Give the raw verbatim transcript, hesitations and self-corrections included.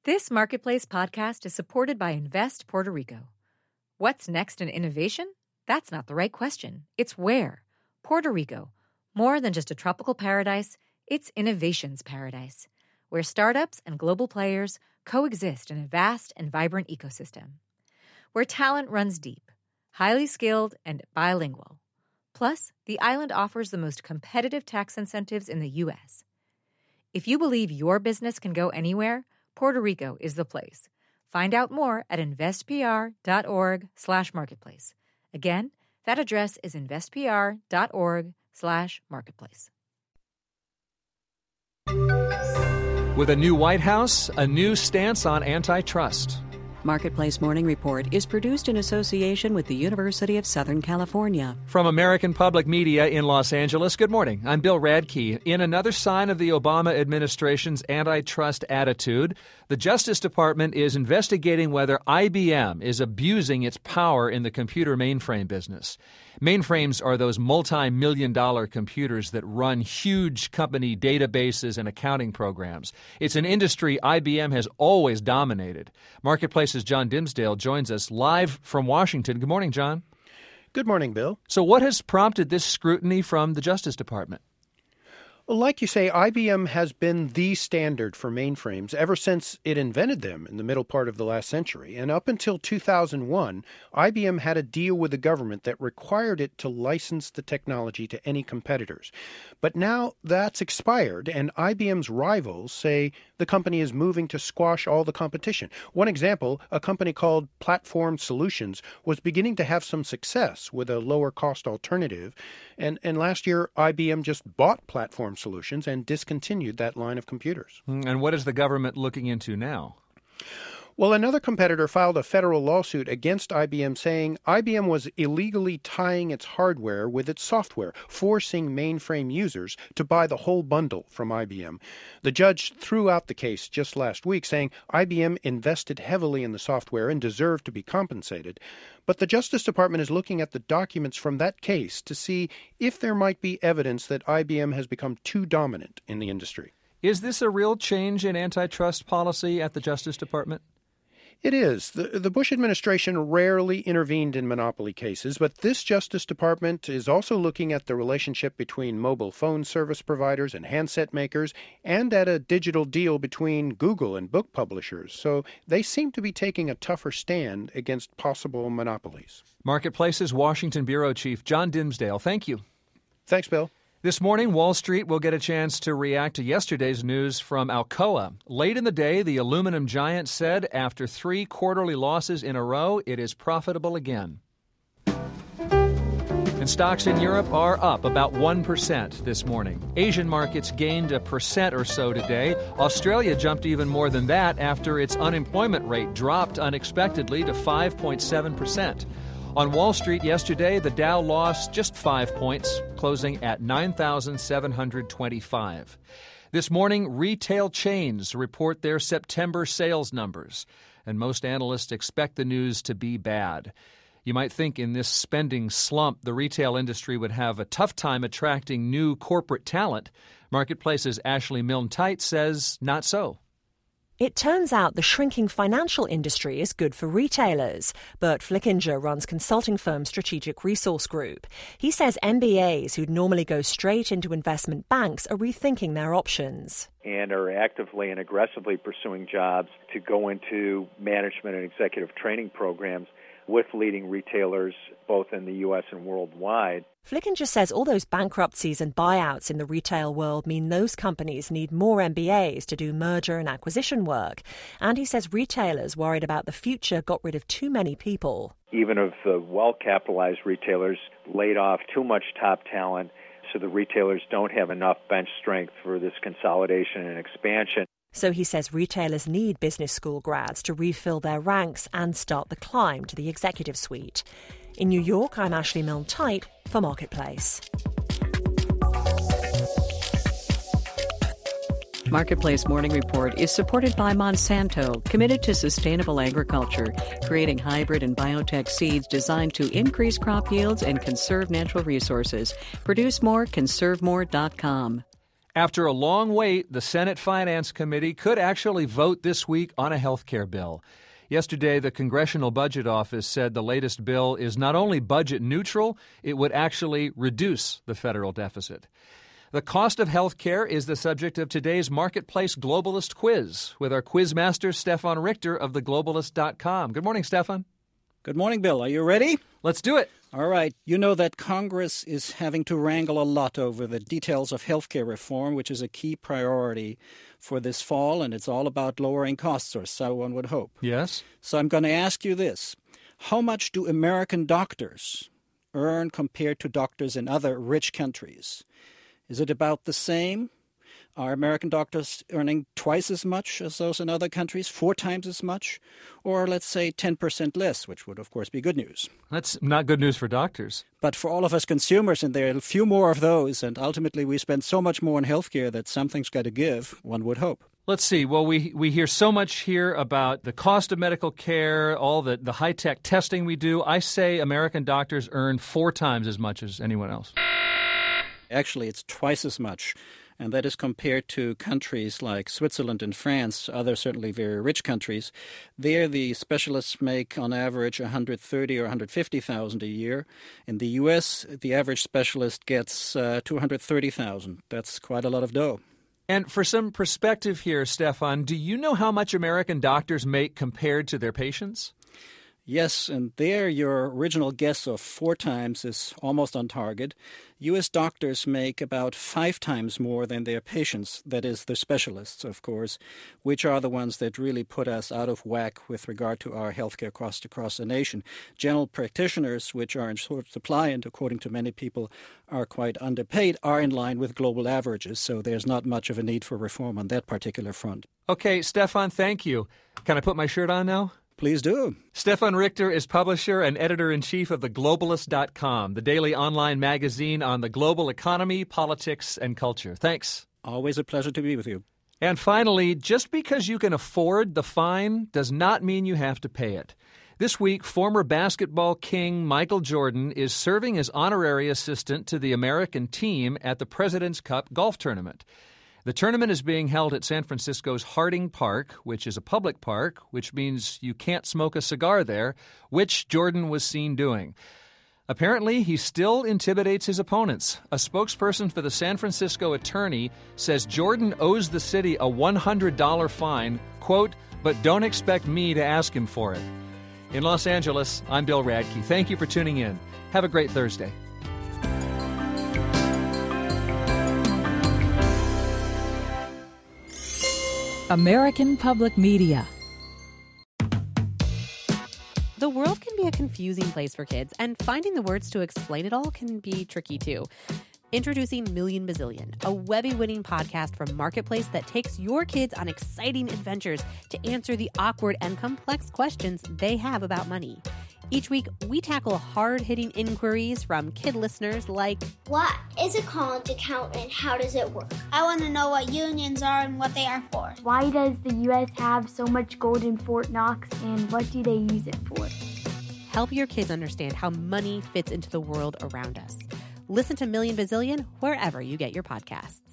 This Marketplace podcast is supported by Invest Puerto Rico. What's next in innovation? That's not the right question. It's where. Puerto Rico. More than just a tropical paradise, it's innovation's paradise, where startups and global players coexist in a vast and vibrant ecosystem. Where talent runs deep, highly skilled, and bilingual. Plus, the island offers the most competitive tax incentives in the U S. If you believe your business can go anywhere, Puerto Rico is the place. Find out more at investpr.org slash marketplace. Again, that address is investpr.org slash marketplace. With a new White House, a new stance on antitrust. Marketplace Morning Report is produced in association with the University of Southern California. From American Public Media in Los Angeles, good morning. I'm Bill Radke. In another sign of the Obama administration's antitrust attitude, the Justice Department is investigating whether I B M is abusing its power in the computer mainframe business. Mainframes are those multi-million dollar computers that run huge company databases and accounting programs. It's an industry I B M has always dominated. Marketplace's John Dimsdale joins us live from Washington. Good morning, John. Good morning, Bill. So what has prompted this scrutiny from the Justice Department? Well, like you say, I B M has been the standard for mainframes ever since it invented them in the middle part of the last century. And up until two thousand one, I B M had a deal with the government that required it to license the technology to any competitors. But now that's expired, and I B M's rivals say the company is moving to squash all the competition. One example, a company called Platform Solutions was beginning to have some success with a lower-cost alternative. And, and last year, I B M just bought Platform Solutions and discontinued that line of computers. And what is the government looking into now? Well, another competitor filed a federal lawsuit against I B M saying I B M was illegally tying its hardware with its software, forcing mainframe users to buy the whole bundle from I B M. The judge threw out the case just last week, saying I B M invested heavily in the software and deserved to be compensated. But the Justice Department is looking at the documents from that case to see if there might be evidence that I B M has become too dominant in the industry. Is this a real change in antitrust policy at the Justice Department? It is. The, the Bush administration rarely intervened in monopoly cases, but this Justice Department is also looking at the relationship between mobile phone service providers and handset makers and at a digital deal between Google and book publishers. So they seem to be taking a tougher stand against possible monopolies. Marketplace's Washington Bureau Chief John Dimsdale, thank you. Thanks, Bill. This morning, Wall Street will get a chance to react to yesterday's news from Alcoa. Late in the day, the aluminum giant said after three quarterly losses in a row, it is profitable again. And stocks in Europe are up about one percent this morning. Asian markets gained a percent or so today. Australia jumped even more than that after its unemployment rate dropped unexpectedly to five point seven percent. On Wall Street yesterday, the Dow lost just five points, closing at nine thousand seven hundred twenty-five. This morning, retail chains report their September sales numbers, and most analysts expect the news to be bad. You might think in this spending slump, the retail industry would have a tough time attracting new corporate talent. Marketplace's Ashley Milne-Tite says not so. It turns out the shrinking financial industry is good for retailers. Bert Flickinger runs consulting firm Strategic Resource Group. He says M B As who'd normally go straight into investment banks are rethinking their options. And are actively and aggressively pursuing jobs to go into management and executive training programs with leading retailers both in the U S and worldwide. Flickinger says all those bankruptcies and buyouts in the retail world mean those companies need more M B As to do merger and acquisition work. And he says retailers worried about the future got rid of too many people. Even if the well-capitalized retailers laid off too much top talent, so the retailers don't have enough bench strength for this consolidation and expansion. So he says retailers need business school grads to refill their ranks and start the climb to the executive suite. In New York, I'm Ashley Milne-Tite for Marketplace. Marketplace Morning Report is supported by Monsanto, committed to sustainable agriculture, creating hybrid and biotech seeds designed to increase crop yields and conserve natural resources. Produce more, conserve more dot com. After a long wait, the Senate Finance Committee could actually vote this week on a health care bill. Yesterday, the Congressional Budget Office said the latest bill is not only budget neutral, it would actually reduce the federal deficit. The cost of health care is the subject of today's Marketplace Globalist quiz with our quiz master, Stefan Richter of the globalist dot com. Good morning, Stefan. Good morning, Bill. Are you ready? Let's do it. All right. You know that Congress is having to wrangle a lot over the details of health care reform, which is a key priority for this fall, and it's all about lowering costs, or so one would hope. Yes. So I'm going to ask you this. How much do American doctors earn compared to doctors in other rich countries? Is it about the same? Are American doctors earning twice as much as those in other countries, four times as much, or let's say ten percent less, which would, of course, be good news? That's not good news for doctors. But for all of us consumers, and there are a few more of those, and ultimately we spend so much more on healthcare that something's got to give, one would hope. Let's see. Well, we, we hear so much here about the cost of medical care, all the, the high-tech testing we do. I say American doctors earn four times as much as anyone else. Actually, it's twice as much. And that is compared to countries like Switzerland and France, other certainly very rich countries. There, the specialists make on average one hundred thirty thousand dollars or one hundred fifty thousand dollars a year. In the U S, the average specialist gets uh, two hundred thirty thousand dollars. That's quite a lot of dough. And for some perspective here, Stefan, do you know how much American doctors make compared to their patients? Yes, and there your original guess of four times is almost on target. U S doctors make about five times more than their patients, that is, the specialists, of course, which are the ones that really put us out of whack with regard to our healthcare costs across the nation. General practitioners, which are in short supply and according to many people are quite underpaid, are in line with global averages, so there's not much of a need for reform on that particular front. Okay, Stefan, thank you. Can I put my shirt on now? Please do. Stefan Richter is publisher and editor-in-chief of the globalist dot com, the daily online magazine on the global economy, politics, and culture. Thanks. Always a pleasure to be with you. And finally, just because you can afford the fine does not mean you have to pay it. This week, former basketball king Michael Jordan is serving as honorary assistant to the American team at the President's Cup golf tournament. The tournament is being held at San Francisco's Harding Park, which is a public park, which means you can't smoke a cigar there, which Jordan was seen doing. Apparently, he still intimidates his opponents. A spokesperson for the San Francisco attorney says Jordan owes the city a one hundred dollars fine, quote, but don't expect me to ask him for it. In Los Angeles, I'm Bill Radke. Thank you for tuning in. Have a great Thursday. American Public Media. The world can be a confusing place for kids, and finding the words to explain it all can be tricky too. Introducing Million Bazillion, a Webby-winning podcast from Marketplace that takes your kids on exciting adventures to answer the awkward and complex questions they have about money. Each week, we tackle hard-hitting inquiries from kid listeners like, what is a college account and how does it work? I want to know what unions are and what they are for. Why does the U S have so much gold in Fort Knox and what do they use it for? Help your kids understand how money fits into the world around us. Listen to Million Bazillion wherever you get your podcasts.